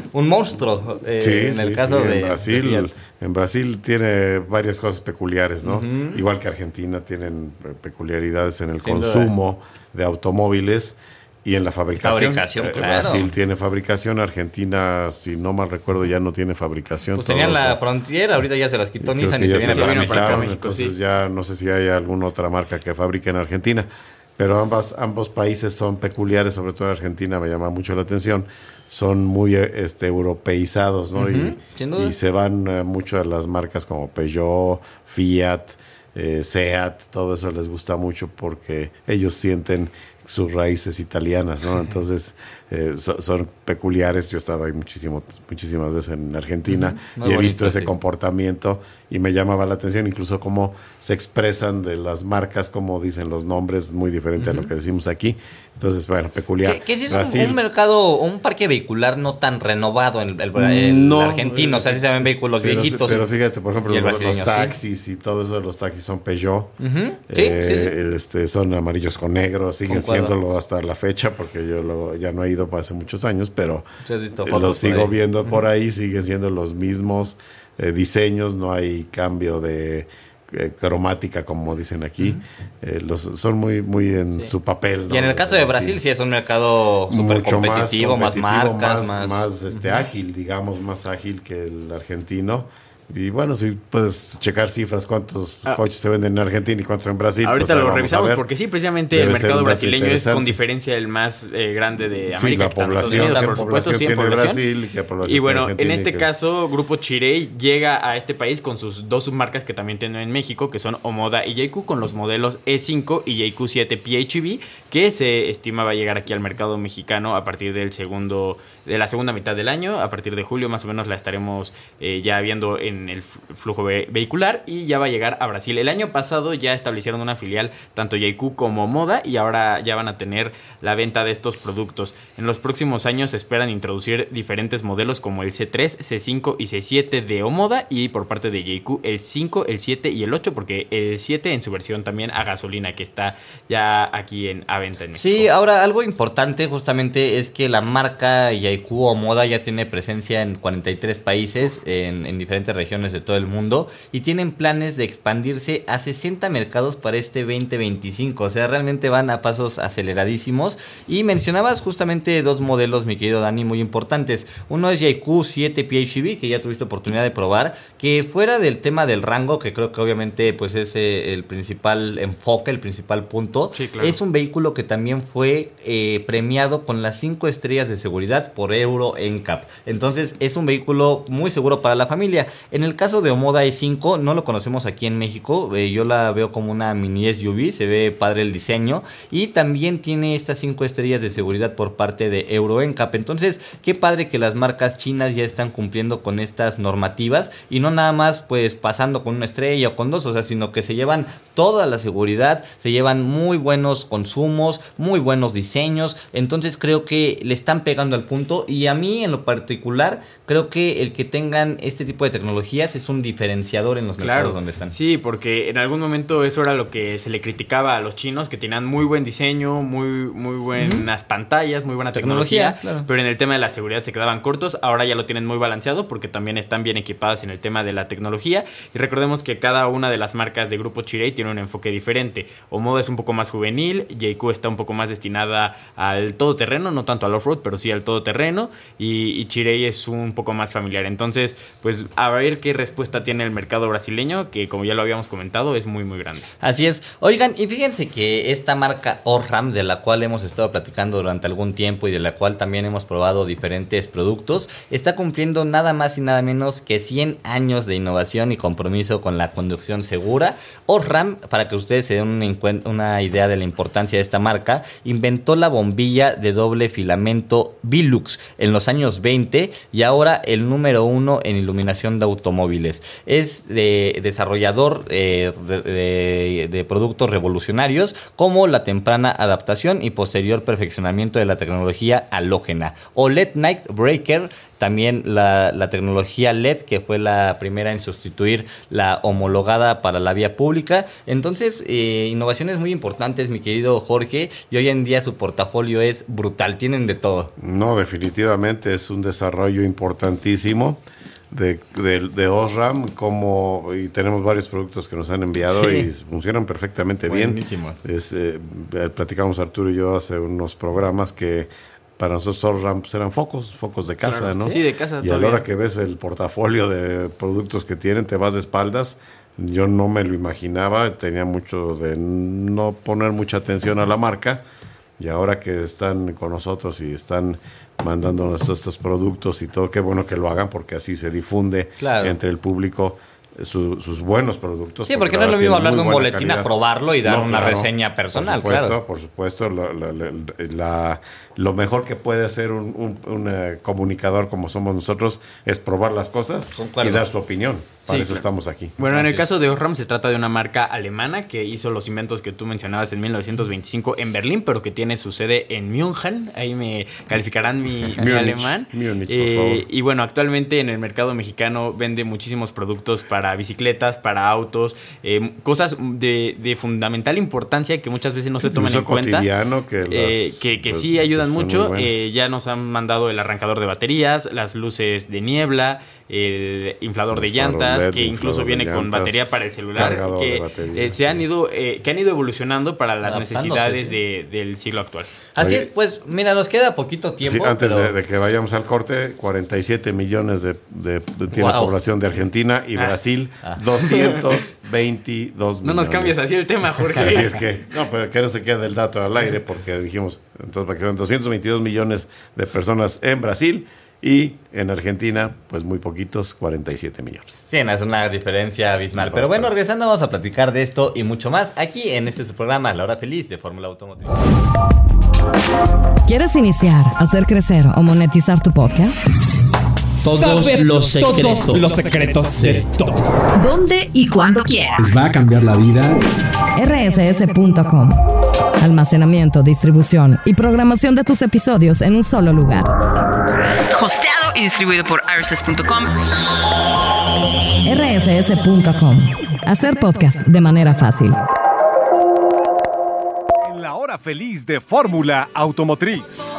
monstruo en el caso de Brasil. En Brasil tiene varias cosas peculiares, ¿no? Igual que Argentina, tienen peculiaridades en el consumo de automóviles y en la fabricación. Claro. Brasil tiene fabricación, Argentina, si no mal recuerdo, ya no tiene fabricación. Pues tenían la Frontier, ahorita ya se las quitó Nissan y se viene para acá. Entonces ya no sé si hay alguna otra marca que fabrique en Argentina. Pero ambos países son peculiares, sobre todo Argentina me llama mucho la atención. Son muy europeizados, ¿no? Y se van mucho a las marcas como Peugeot, Fiat, Seat, todo eso les gusta mucho porque ellos sienten sus raíces italianas, ¿no? Entonces son peculiares. Yo he estado ahí muchísimas veces en Argentina y he visto ese comportamiento y me llamaba la atención incluso cómo se expresan de las marcas, cómo dicen los nombres, muy diferente a lo que decimos aquí. Entonces, bueno, peculiar. Que sí es un mercado, un parque vehicular no tan renovado el argentino, o sea, sí se ven vehículos viejitos. Pero fíjate, por ejemplo, los taxis y todo eso, los taxis son Peugeot. Son amarillos con negro, siguen siéndolo hasta la fecha, porque yo ya no he ido hace muchos años, pero los sigo viendo por ahí, siguen siendo los mismos diseños, no hay cambio de cromática como dicen aquí. Son muy en su papel, ¿no? Y en el caso de Brasil sí es un mercado súper competitivo, más marcas, más ágil, digamos, más ágil que el argentino. Y bueno, si puedes checar cifras, cuántos coches se venden en Argentina y cuántos en Brasil. Ahorita lo revisamos porque sí, precisamente el mercado brasileño es con diferencia el más grande de América. La población, por supuesto, tiene Brasil, y bueno, en este caso, Grupo Chery llega a este país con sus dos submarcas que también tienen en México, que son Omoda y Jayco, con los modelos E5 y Jayco 7 PHEV, que se estima va a llegar aquí al mercado mexicano a partir de la segunda mitad del año. A partir de julio más o menos la estaremos ya viendo en en el flujo vehicular y ya va a llegar a Brasil. El año pasado ya establecieron una filial tanto JQ como Omoda y ahora ya van a tener la venta de estos productos. En los próximos años se esperan introducir diferentes modelos como el C3, C5 y C7 de Omoda y por parte de JQ el 5, el 7 y el 8, porque el 7 en su versión también a gasolina que está ya aquí a venta en México. Sí, ahora algo importante justamente es que la marca JQ Omoda ya tiene presencia en 43 países, en diferentes regiones de todo el mundo, y tienen planes de expandirse a 60 mercados para este 2025. O sea, realmente van a pasos aceleradísimos. Y mencionabas justamente dos modelos, mi querido Dani, muy importantes. Uno es JQ 7 PHEV, que ya tuviste oportunidad de probar, que fuera del tema del rango, que creo que obviamente pues es el principal enfoque, el principal punto, sí, claro. Es un vehículo que también fue premiado con las 5 estrellas de seguridad por Euro NCAP. Entonces es un vehículo muy seguro para la familia. En el caso de Omoda E5 no lo conocemos aquí en México, yo la veo como una mini SUV, se ve padre el diseño y también tiene estas 5 estrellas de seguridad por parte de Euro NCAP. Entonces qué padre que las marcas chinas ya están cumpliendo con estas normativas y no nada más pues pasando con una estrella o con 2, o sea, sino que se llevan toda la seguridad, se llevan muy buenos consumos, muy buenos diseños. Entonces creo que le están pegando al punto y a mí en lo particular creo que el que tengan este tipo de tecnologías es un diferenciador en los mercados donde están. Sí, porque en algún momento eso era lo que se le criticaba a los chinos, que tenían muy buen diseño, muy buenas pantallas, muy buena tecnología, claro. Pero en el tema de la seguridad se quedaban cortos. Ahora ya lo tienen muy balanceado porque también están bien equipadas en el tema de la tecnología. Y recordemos que cada una de las marcas de Grupo Chery tiene un enfoque diferente. Omoda es un poco más juvenil, JQ está un poco más destinada al todoterreno, no tanto al off-road, pero sí al todoterreno, y Chery es un poco más familiar. Entonces, pues a ver qué respuesta tiene el mercado brasileño, que como ya lo habíamos comentado, es muy muy grande. Así es. Oigan, y fíjense que esta marca Osram, de la cual hemos estado platicando durante algún tiempo y de la cual también hemos probado diferentes productos, está cumpliendo nada más y nada menos que 100 años de innovación y compromiso con la conducción segura. Osram, para que ustedes se den una idea de la importancia de esta marca, inventó la bombilla de doble filamento Velux en los años 20 y ahora el número 1 en iluminación de automóviles. Es desarrollador de productos revolucionarios como la temprana adaptación y posterior perfeccionamiento de la tecnología halógena. O LED Night Breaker, también la tecnología LED, que fue la primera en sustituir la homologada para la vía pública. Entonces, innovaciones muy importantes, mi querido Jorge, y hoy en día su portafolio es brutal, tienen de todo. No, definitivamente es un desarrollo importantísimo de Osram, y tenemos varios productos que nos han enviado y funcionan perfectamente bien. Platicamos Arturo y yo hace unos programas que para nosotros Osram eran focos de casa, claro, ¿no? Sí, de casa. Y a la hora que ves el portafolio de productos que tienen, te vas de espaldas. Yo no me lo imaginaba, tenía mucho de no poner mucha atención a la marca. Y ahora que están con nosotros y están mandándonos estos productos y todo, qué bueno que lo hagan porque así se difunde entre el público sus buenos productos. Sí, porque no es lo mismo hablar de un boletín calidad. A probarlo y dar una reseña personal. Por supuesto, lo mejor que puede hacer un comunicador como somos nosotros es probar las cosas y dar su opinión. Para eso estamos aquí. Bueno, en el caso de Osram se trata de una marca alemana que hizo los inventos que tú mencionabas en 1925 en Berlín, pero que tiene su sede en München. Ahí me calificarán mi alemán. Múnich, por favor. Y bueno, actualmente en el mercado mexicano vende muchísimos productos para bicicletas, para autos, cosas de fundamental importancia que muchas veces no se toman en cuenta. Cotidiano que sí ayudan mucho. Ya nos han mandado el arrancador de baterías, las luces de niebla, el inflador de llantas, LED, que incluso viene con batería para el celular, que han ido evolucionando para las necesidades del siglo actual. Así es, pues mira, nos queda poquito tiempo. Sí, antes de que vayamos al corte, 47 millones tiene la población de Argentina y Brasil, 222 millones. No nos cambies así el tema, Jorge. Así es que no se quede el dato al aire porque dijimos, entonces para que sean 222 millones de personas en Brasil. Y en Argentina, pues muy poquitos, 47 millones. Sí, es una diferencia abismal. Pero bueno, regresando vamos a platicar de esto y mucho más aquí en su programa La Hora Feliz de Fórmula Automotriz. ¿Quieres iniciar, hacer crecer o monetizar tu podcast? todos saber los secretos. todos los secretos de todos. ¿Dónde y cuándo quieras? Les va a cambiar la vida. rss.com. Almacenamiento, distribución y programación de tus episodios en un solo lugar. Hosteado y distribuido por rss.com. rss.com. Hacer podcast de manera fácil. En la hora feliz de Fórmula Automotriz.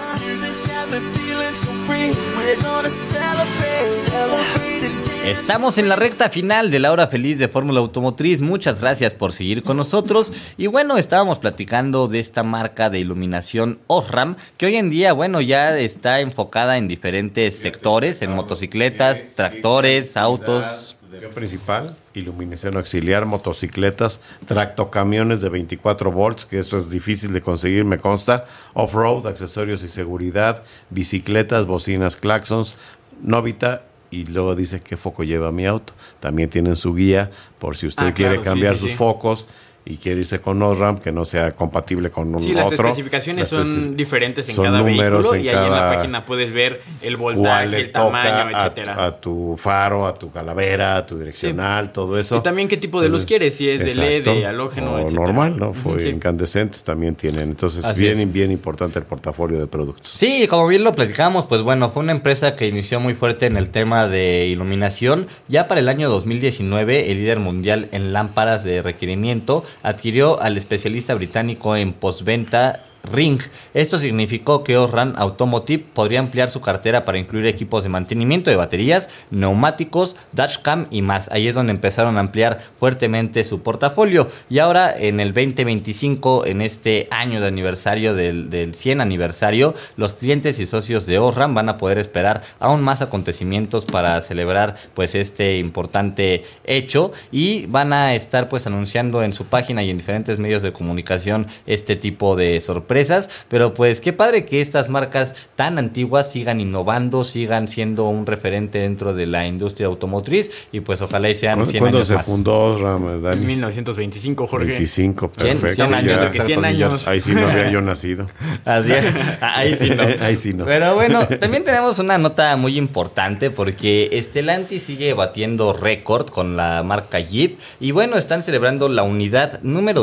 Estamos en la recta final de la hora feliz de Fórmula Automotriz. Muchas gracias por seguir con nosotros. Y bueno, estábamos platicando de esta marca de iluminación Osram, que hoy en día, bueno, ya está enfocada en diferentes sectores, en motocicletas, tractores, autos. Principal, iluminación auxiliar, motocicletas, tractocamiones de 24 volts, que eso es difícil de conseguir, me consta, off-road, accesorios y seguridad, bicicletas, bocinas, claxons, Novita, y luego dice qué foco lleva mi auto. También tienen su guía por si usted quiere cambiar sus focos y quiere irse con Osram, que no sea compatible con un otro. Sí, las especificaciones son diferentes en cada vehículo y ahí en la página puedes ver el voltaje, el tamaño, etcétera. A tu faro, a tu calavera, a tu direccional, todo eso. Y también qué tipo de luz quieres, si es de LED, de halógeno, etcétera. Normal, ¿no? Incandescentes también tienen. Entonces, bien importante el portafolio de productos. Sí, como bien lo platicamos, pues bueno, fue una empresa que inició muy fuerte en el tema de iluminación. Ya para el año 2019, el líder mundial en lámparas de requerimiento adquirió al especialista británico en postventa Ring. Esto significó que Osram Automotive podría ampliar su cartera para incluir equipos de mantenimiento de baterías, neumáticos, dashcam y más. Ahí es donde empezaron a ampliar fuertemente su portafolio. Y ahora en el 2025, en este año de aniversario del 100 aniversario, los clientes y socios de Osram van a poder esperar aún más acontecimientos para celebrar pues este importante hecho, y van a estar pues anunciando en su página y en diferentes medios de comunicación este tipo de sorpresas. Pero pues qué padre que estas marcas tan antiguas sigan innovando, sigan siendo un referente dentro de la industria automotriz, y pues ojalá y sean 100 años más. ¿Cuándo se fundó Osram, Dani? En 1925, Jorge. 25, perfecto. 100 años. Ahí sí no había yo nacido. Así es. Ahí sí no. Ahí sí no. Pero bueno, también tenemos una nota muy importante porque Stellantis sigue batiendo récord con la marca Jeep, y bueno, están celebrando la unidad número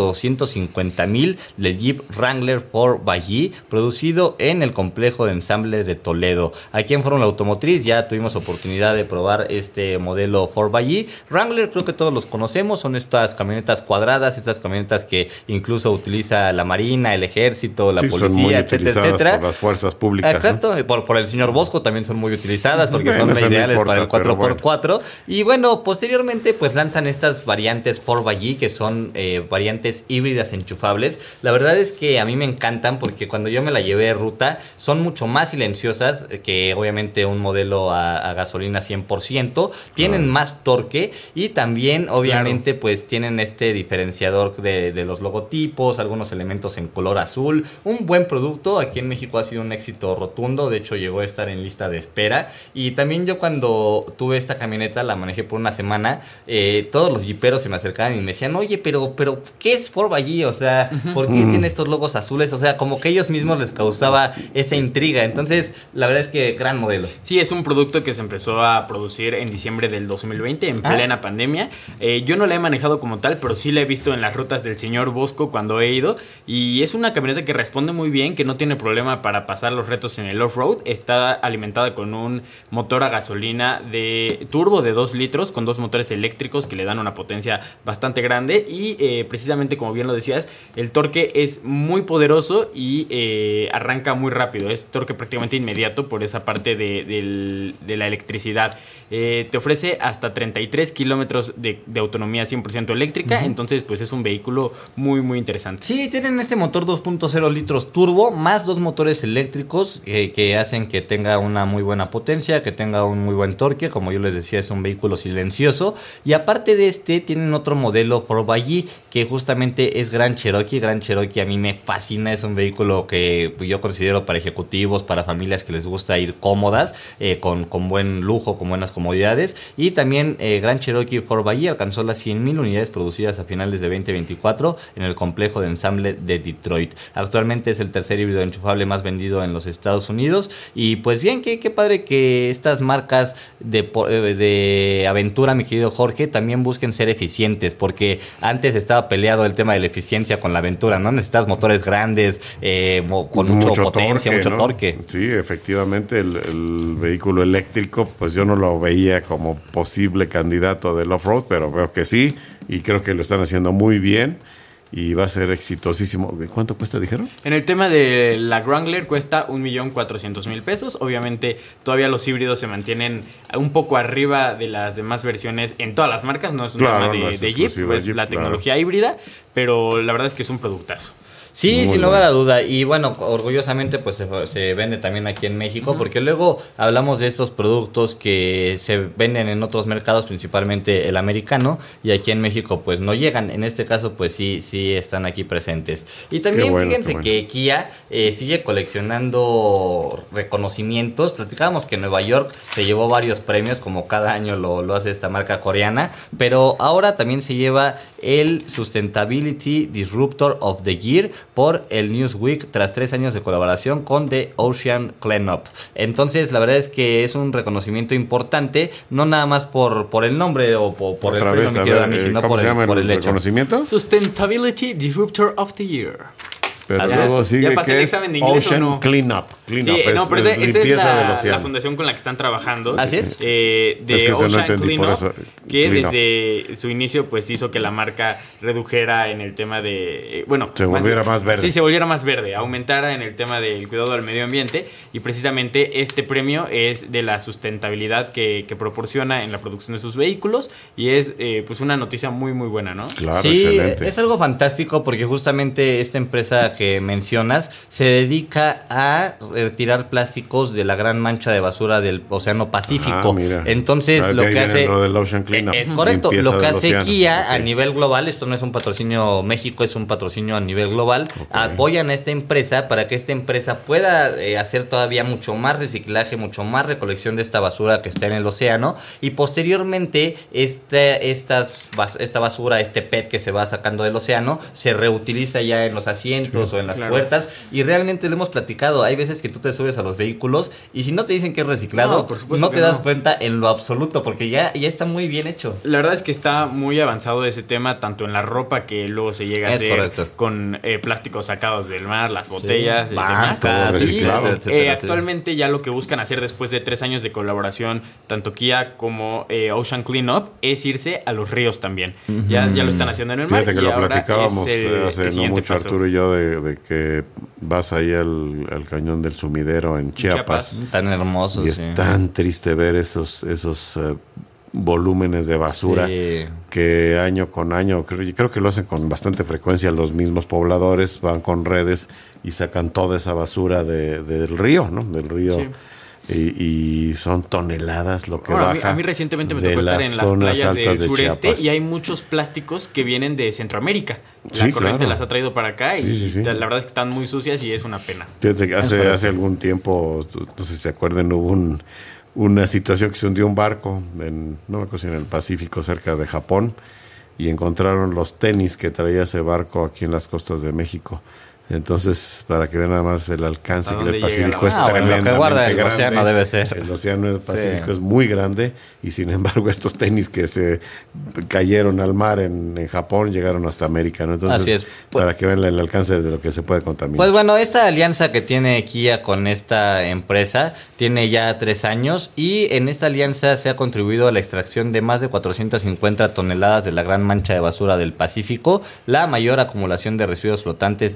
250,000 del Jeep Wrangler 4xE, producido en el complejo de ensamble de Toledo. Aquí en Fórmula Automotriz ya tuvimos oportunidad de probar este modelo 4xE. Wrangler creo que todos los conocemos, son estas camionetas cuadradas, estas camionetas que incluso utiliza la Marina, el Ejército, la policía, etcétera. Por las fuerzas públicas. Exacto, ¿no? por el señor Bosco también son muy utilizadas porque son ideales para el 4x4. Y bueno, posteriormente pues lanzan estas variantes 4xE que son variantes híbridas enchufables. La verdad es que a mí me encantan porque cuando yo me la llevé de ruta son mucho más silenciosas que obviamente un modelo a gasolina 100%, tienen más torque y también obviamente pues tienen este diferenciador de los logotipos, algunos elementos en color azul, un buen producto. Aquí en México ha sido un éxito rotundo, de hecho llegó a estar en lista de espera, y también yo cuando tuve esta camioneta la manejé por una semana, todos los jiperos se me acercaban y me decían, oye, pero ¿qué es 4xE? O sea, ¿por qué tiene estos logos azules? O sea, como que ellos mismos les causaba esa intriga. Entonces, la verdad es que gran modelo. Sí, es un producto que se empezó a producir en diciembre del 2020, en plena pandemia. Yo no la he manejado como tal, pero sí la he visto en las rutas del señor Bosco cuando he ido. Y es una camioneta que responde muy bien, que no tiene problema para pasar los retos en el off-road. Está alimentada con un motor a gasolina de turbo de 2 litros, con 2 motores eléctricos que le dan una potencia bastante grande. Y precisamente, como bien lo decías, el torque es muy poderoso y arranca muy rápido. Es torque prácticamente inmediato por esa parte de la electricidad. Te ofrece hasta 33 kilómetros de autonomía 100% eléctrica. Entonces pues es un vehículo muy muy interesante. Sí, tienen este motor 2.0 litros turbo más 2 motores eléctricos que hacen que tenga una muy buena potencia, que tenga un muy buen torque. Como yo les decía, es un vehículo silencioso. Y aparte de tienen otro modelo 4xE que justamente es Grand Cherokee. Grand Cherokee a mí me fascina, es un vehículo que yo considero para ejecutivos, para familias que les gusta ir cómodas, con buen lujo, con buenas comodidades. Y también Grand Cherokee 4xE alcanzó las 100,000 unidades producidas a finales de 2024 en el complejo de ensamble de Detroit. Actualmente es el tercer híbrido enchufable más vendido en los Estados Unidos. Y pues bien, qué padre que estas marcas de aventura, mi querido Jorge, también busquen ser eficientes, porque antes estaba peleado el tema de la eficiencia con la aventura, ¿no? Necesitas motores grandes, con mucha potencia, mucho torque. Sí, efectivamente, el vehículo eléctrico, pues yo no lo veía como posible candidato del off-road, pero veo que sí, y creo que lo están haciendo muy bien. Y va a ser exitosísimo. ¿Cuánto cuesta, dijeron? En el tema de la Wrangler cuesta $1,400,000. Obviamente todavía los híbridos se mantienen un poco arriba de las demás versiones en todas las marcas. No es un tema de Jeep, pues la tecnología híbrida, pero la verdad es que es un productazo. Sí, muy sin lugar a duda. Y bueno, orgullosamente pues se vende también aquí en México, porque luego hablamos de estos productos que se venden en otros mercados, principalmente el americano, y aquí en México pues no llegan. En este caso pues sí están aquí presentes. Y también fíjense que Kia sigue coleccionando reconocimientos. Platicábamos que Nueva York se llevó varios premios, como cada año lo hace esta marca coreana, pero ahora también se lleva el Sustainability Disruptor of the Year por el Newsweek tras 3 años de colaboración con The Ocean Cleanup. Entonces la verdad es que es un reconocimiento importante, no nada más por el nombre o por el premio, mi querido Dani, sino por el hecho. ¿Reconocimiento? Sustainability Disruptor of the Year. Pero luego sigue que es Ocean Cleanup. Sí, no, pero esa es la fundación con la que están trabajando. Así es. De es que Ocean no Cleanup, que desde su inicio pues hizo que la marca redujera en el tema de... se volviera más verde. Sí, se volviera más verde, aumentara en el tema del cuidado al medio ambiente, y precisamente este premio es de la sustentabilidad que proporciona en la producción de sus vehículos, y es pues una noticia muy muy buena, ¿no? Claro, sí, excelente. Es algo fantástico porque justamente esta empresa que mencionas se dedica a retirar plásticos de la gran mancha de basura del Océano Pacífico. Entonces lo que hace es correcto, lo que hace Kia a nivel global, esto no es un patrocinio México, es un patrocinio a nivel global, apoyan a esta empresa para que esta empresa pueda hacer todavía mucho más reciclaje, mucho más recolección de esta basura que está en el océano, y posteriormente esta basura, este PET que se va sacando del océano, se reutiliza ya en los asientos o en las puertas, y realmente lo hemos platicado. Hay veces que tú te subes a los vehículos y si no te dicen que es reciclado, no te das cuenta en lo absoluto, porque ya está muy bien hecho. La verdad es que está muy avanzado ese tema, tanto en la ropa, que luego se llega a hacer con plásticos sacados del mar, las botellas, demás. Todo reciclado. Actualmente ya lo que buscan hacer después de 3 años de colaboración, tanto Kia como Ocean Cleanup, es irse a los ríos también. Ya lo están haciendo en el mar. Fíjate que lo platicábamos hace no mucho, Arturo y yo, de que vas ahí al cañón del Sumidero en Chiapas. Tan hermoso. Y es tan triste ver esos volúmenes de basura que año con año, creo que lo hacen con bastante frecuencia los mismos pobladores, van con redes y sacan toda esa basura del río, ¿no? Del río. Sí. Y son toneladas lo que baja. A mí recientemente me tocó estar en las playas del sureste Chiapas. Y hay muchos plásticos que vienen de Centroamérica. La corriente las ha traído para acá y la verdad es que están muy sucias y es una pena. Hace algún tiempo, no sé si se acuerdan, hubo una situación que se hundió un barco, no me acuerdo si en el Pacífico, cerca de Japón, y encontraron los tenis que traía ese barco aquí en las costas de México. Entonces, para que vean nada más el alcance que el Pacífico es tremendamente grande. El océano debe ser. El océano Pacífico es muy grande, y sin embargo estos tenis que se cayeron al mar en Japón llegaron hasta América, ¿no? Entonces, para que vean el alcance de lo que se puede contaminar. Pues bueno, esta alianza que tiene Kia con esta empresa tiene ya 3 años, y en esta alianza se ha contribuido a la extracción de más de 450 toneladas de la gran mancha de basura del Pacífico, la mayor acumulación de residuos flotantes del mundo.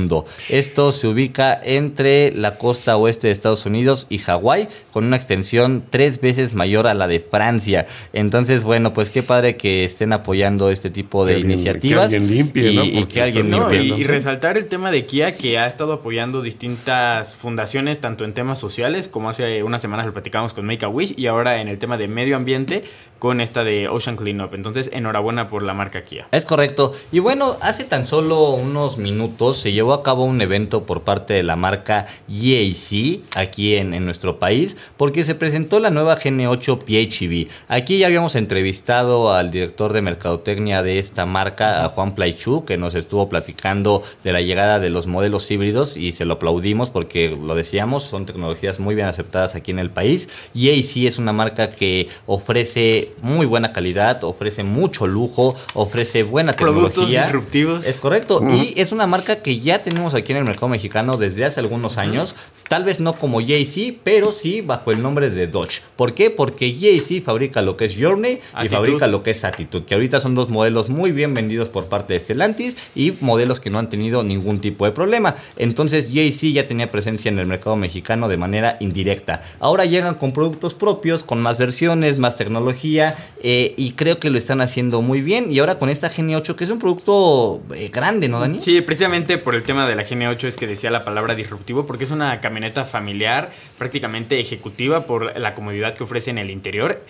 mundo. Esto se ubica entre la costa oeste de Estados Unidos y Hawái, con una extensión 3 veces mayor a la de Francia. Entonces, bueno, pues qué padre que estén apoyando este tipo de iniciativas. Que alguien limpie, ¿no? Y que alguien limpie. Y resaltar el tema de Kia, que ha estado apoyando distintas fundaciones, tanto en temas sociales, como hace unas semanas lo platicamos con Make-A-Wish, y ahora en el tema de medio ambiente con esta de Ocean Cleanup. Entonces, enhorabuena por la marca Kia. Es correcto. Y bueno, hace tan solo unos minutos se llevó a cabo un evento por parte de la marca GAC aquí en nuestro país, porque se presentó la nueva GN8 PHEV. Aquí ya habíamos entrevistado al director de mercadotecnia de esta marca, a Juan Plaichu, que nos estuvo platicando de la llegada de los modelos híbridos, y se lo aplaudimos porque lo decíamos, son tecnologías muy bien aceptadas aquí en el país. GAC es una marca que ofrece muy buena calidad, ofrece mucho lujo, ofrece buena tecnología. Productos disruptivos. Es correcto. Y es una marca que ya tenemos aquí en el mercado mexicano desde hace algunos años. Tal vez no como GAC, pero sí bajo el nombre de Dodge. ¿Por qué? Porque GAC fabrica lo que es Journey y fabrica lo que es Attitude, que ahorita son dos modelos muy bien vendidos por parte de Stellantis y modelos que no han tenido ningún tipo de problema. Entonces GAC ya tenía presencia en el mercado mexicano de manera indirecta. Ahora llegan con productos propios, con más versiones, más tecnología, y creo que lo están haciendo muy bien. Y ahora con esta GN8, que es un producto grande, ¿no, Dani? Sí, precisamente por el tema de la GN8 es que decía la palabra disruptivo, porque es una camioneta familiar, prácticamente ejecutiva por la comodidad que ofrece en el interior.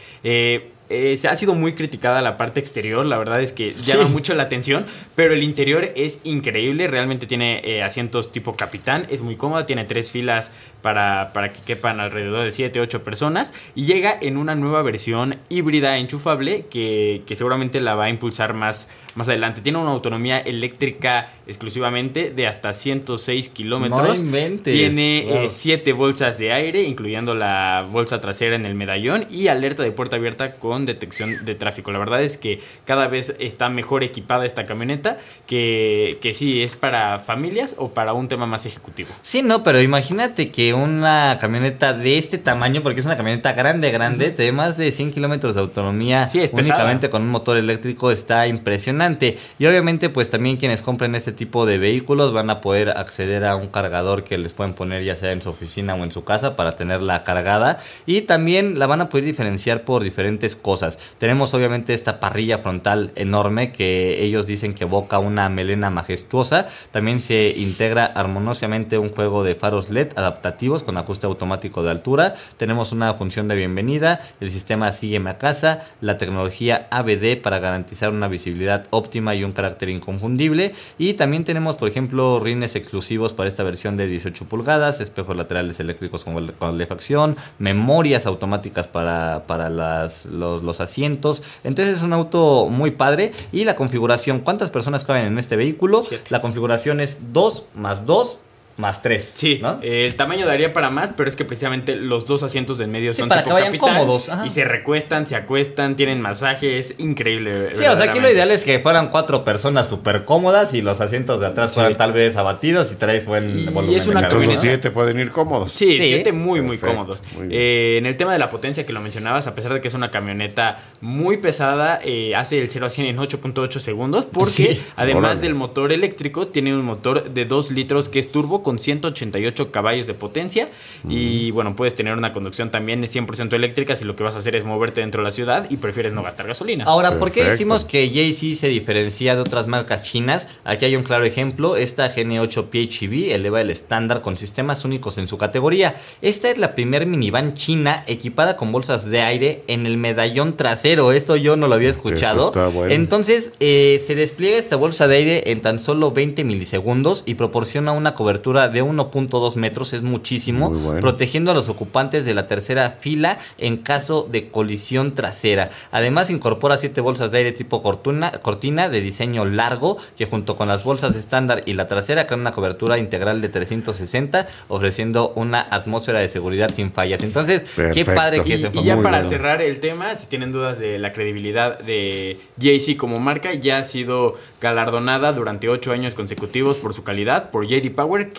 Se ha sido muy criticada la parte exterior, la verdad es que llama mucho la atención, pero el interior es increíble, realmente tiene asientos tipo capitán, es muy cómoda, tiene 3 filas para que quepan alrededor de 7-8 personas, y llega en una nueva versión híbrida enchufable que seguramente la va a impulsar más adelante. Tiene una autonomía eléctrica exclusivamente de hasta 106 kilómetros. No inventes. Tiene 7 bolsas de aire, incluyendo la bolsa trasera en el medallón, y alerta de puerta abierta con detección de tráfico. La verdad es que cada vez está mejor equipada esta camioneta, que sí es para familias o para un tema más ejecutivo. Sí, no, pero imagínate que una camioneta de este tamaño, porque es una camioneta grande, de más de 100 kilómetros de autonomía, únicamente con un motor eléctrico, está impresionante. Y obviamente pues también quienes compren este tipo de vehículos van a poder acceder a un cargador que les pueden poner ya sea en su oficina o en su casa para tenerla cargada, y también la van a poder diferenciar por diferentes cosas. Tenemos obviamente esta parrilla frontal enorme que ellos dicen que evoca una melena majestuosa. También se integra armoniosamente un juego de faros LED adaptativos con ajuste automático de altura. Tenemos una función de bienvenida, el sistema Sígueme a casa, la tecnología ABD para garantizar una visibilidad óptima y un carácter inconfundible, y también tenemos por ejemplo rines exclusivos para esta versión de 18 pulgadas, espejos laterales eléctricos con calefacción, memorias automáticas para los asientos. Entonces es un auto muy padre. Y la configuración, ¿cuántas personas caben en este vehículo? 7. La configuración es 2 más 2 más 3. Sí, ¿no? El tamaño daría para más, pero es que precisamente los 2 asientos del medio son para tipo que vayan capitán, cómodos. Ajá. y se recuestan, se acuestan, tienen masaje, es increíble. Sí, o sea, aquí lo ideal es que fueran 4 personas súper cómodas y los asientos de atrás fueran tal vez abatidos y traes buen volumen. Y es una Todos los 7 pueden ir cómodos. Sí, 7 muy Perfecto, cómodos. muy bien. En el tema de la potencia que lo mencionabas, a pesar de que es una camioneta muy pesada, hace el 0 a 100 en 8.8 segundos, porque además del motor eléctrico, tiene un motor de 2 litros que es turbo con 188 caballos de potencia, y bueno, puedes tener una conducción también de 100% eléctrica si lo que vas a hacer es moverte dentro de la ciudad y prefieres no gastar gasolina. Ahora, ¿por qué decimos que GAC se diferencia de otras marcas chinas? Aquí hay un claro ejemplo. Esta GN8 PHEV eleva el estándar con sistemas únicos en su categoría. Esta es la primer minivan china equipada con bolsas de aire en el medallón trasero. Esto yo no lo había escuchado. Eso está bueno. Entonces, se despliega esta bolsa de aire en tan solo 20 milisegundos y proporciona una cobertura de 1.2 metros, es muchísimo, bueno, protegiendo a los ocupantes de la tercera fila en caso de colisión trasera. Además incorpora 7 bolsas de aire tipo cortina de diseño largo, que junto con las bolsas estándar y la trasera crean una cobertura integral de 360, ofreciendo una atmósfera de seguridad sin fallas. Entonces, perfecto, qué padre que se Y ya para cerrar el tema, si tienen dudas de la credibilidad de GAC como marca, ya ha sido galardonada durante 8 años consecutivos por su calidad por J.D. Power,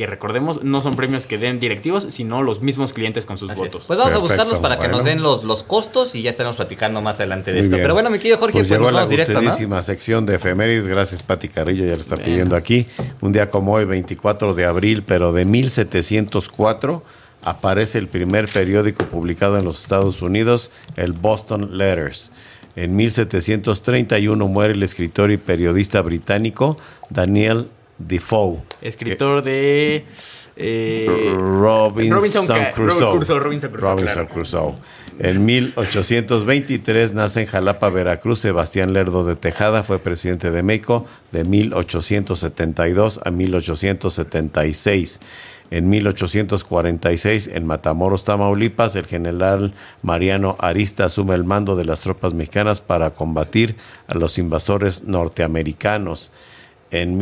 que recordemos, no son premios que den directivos, sino los mismos clientes con sus votos. Pues vamos a buscarlos para que nos den los costos y ya estaremos platicando más adelante de esto. Bien. Pero bueno, mi querido Jorge, pues llegó nos la vamos directo, gustadísima sección de efemérides. Gracias, Pati Carrillo, ya le está pidiendo aquí. Un día como hoy, 24 de abril, pero de 1704, aparece el primer periódico publicado en los Estados Unidos, el Boston Letters. En 1731 muere el escritor y periodista británico Daniel Defoe. Escritor de... Robinson Crusoe. Robinson Crusoe. En 1823 nace en Jalapa, Veracruz, Sebastián Lerdo de Tejada. Fue presidente de México de 1872 a 1876. En 1846, en Matamoros, Tamaulipas, el general Mariano Arista asume el mando de las tropas mexicanas para combatir a los invasores norteamericanos. En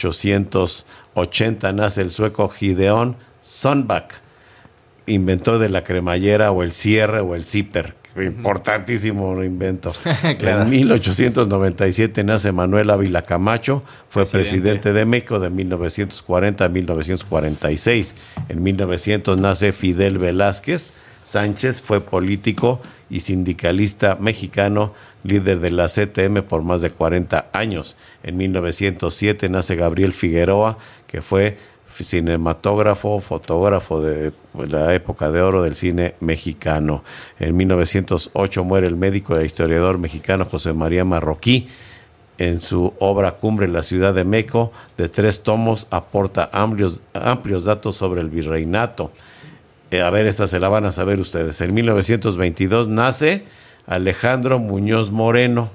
1880 nace el sueco Gideon Sundback, inventor de la cremallera o el cierre o el zipper. Importantísimo invento. Claro. En 1897 nace Manuel Ávila Camacho, fue presidente de México de 1940 a 1946. En 1900 nace Fidel Velázquez Sánchez, fue político y sindicalista mexicano, líder de la CTM por más de 40 años. En 1907 nace Gabriel Figueroa, que fue cinematógrafo, fotógrafo de la época de oro del cine mexicano. En 1908 muere el médico e historiador mexicano José María Marroquí. En su obra Cumbre, la Ciudad de México, de 3 tomos, aporta amplios datos sobre el virreinato. A ver, esta se la van a saber ustedes. En 1922 nace Alejandro Muñoz Moreno.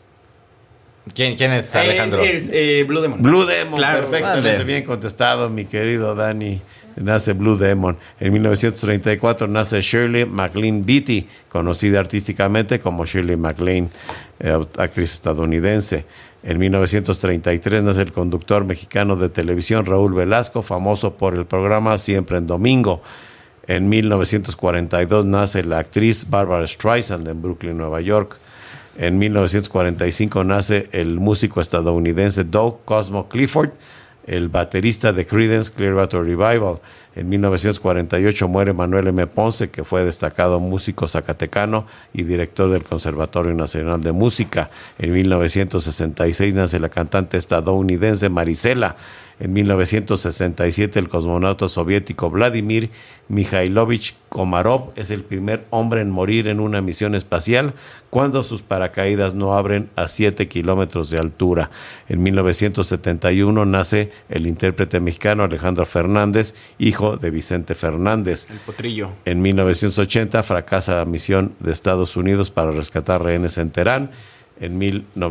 ¿Quién es Alejandro? Blue Demon. Blue Demon, claro, perfectamente bien contestado, mi querido Dani. Nace Blue Demon. En 1934 nace Shirley MacLaine Beatty, conocida artísticamente como Shirley MacLaine, actriz estadounidense. En 1933 nace el conductor mexicano de televisión Raúl Velasco, famoso por el programa Siempre en Domingo. En 1942 nace la actriz Barbara Streisand en Brooklyn, Nueva York. En 1945 nace el músico estadounidense Doug Cosmo Clifford, el baterista de Creedence Clearwater Revival. En 1948 muere Manuel M. Ponce, que fue destacado músico zacatecano y director del Conservatorio Nacional de Música. En 1966 nace la cantante estadounidense Marisela. En 1967 el cosmonauta soviético Vladimir Mikhailovich Komarov es el primer hombre en morir en una misión espacial cuando sus paracaídas no abren a 7 kilómetros de altura. En 1971 nace el intérprete mexicano Alejandro Fernández, hijo de Vicente Fernández. El Potrillo. En 1980 fracasa la misión de Estados Unidos para rescatar rehenes en Teherán. En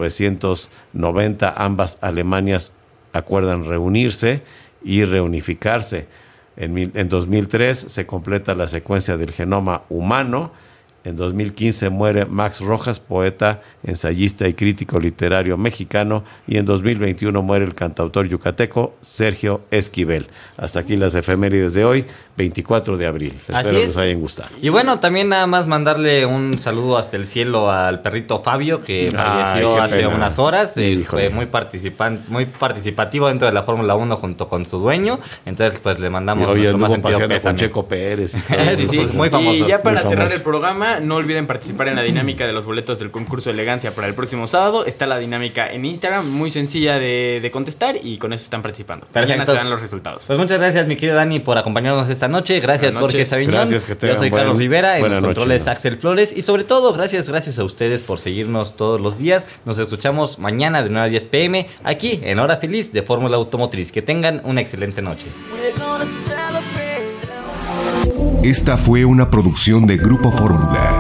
1990 ambas Alemanias acuerdan reunirse y reunificarse. En 2003 se completa la secuencia del genoma humano. En 2015 muere Max Rojas, poeta, ensayista y crítico literario mexicano. Y en 2021 muere el cantautor yucateco Sergio Esquivel. Hasta aquí las efemérides de hoy, 24 de abril. Espero les hayan gustado. Y bueno, también nada más mandarle un saludo hasta el cielo al perrito Fabio, que falleció hace unas horas. Fue muy participativo dentro de la Fórmula 1 junto con su dueño. Entonces, pues le mandamos nuestro más sentido pésame. Con Checo Pérez. Sí, pues, muy famoso. Y ya para cerrar el programa, no olviden participar en la dinámica de los boletos del concurso de elegancia para el próximo sábado. Está la dinámica en Instagram, muy sencilla de contestar, y con eso están participando. Mañana se dan los resultados. Pues muchas gracias, mi querido Dani, por acompañarnos esta noche. Gracias, Jorge Sabiñón. Gracias, que yo soy Carlos Rivera, en los controles noche, Axel Flores. Y sobre todo, gracias a ustedes por seguirnos todos los días. Nos escuchamos mañana de 9 a 10 p.m. aquí en Hora Feliz de Fórmula Automotriz. Que tengan una excelente noche. Esta fue una producción de Grupo Fórmula.